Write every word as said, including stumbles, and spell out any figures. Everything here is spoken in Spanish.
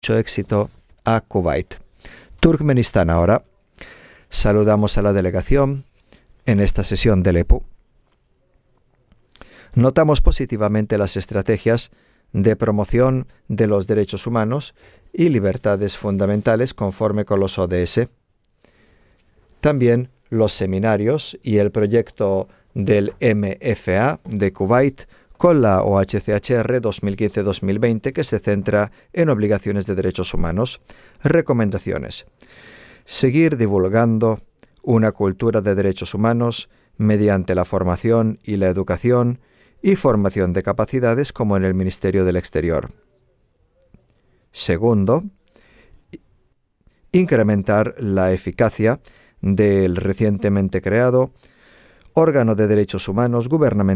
mucho éxito a Kuwait. Turkmenistán ahora. Saludamos a la delegación en esta sesión del E P U. Notamos positivamente las estrategias de promoción de los derechos humanos y libertades fundamentales conforme con los O D S. También los seminarios y el proyecto del M F A de Kuwait con la O H C H R dos mil quince dos mil veinte, que se centra en obligaciones de derechos humanos. Recomendaciones. Seguir divulgando una cultura de derechos humanos mediante la formación y la educación y formación de capacidades como en el Ministerio del Exterior. Segundo, incrementar la eficacia del recientemente creado órgano de derechos humanos gubernamental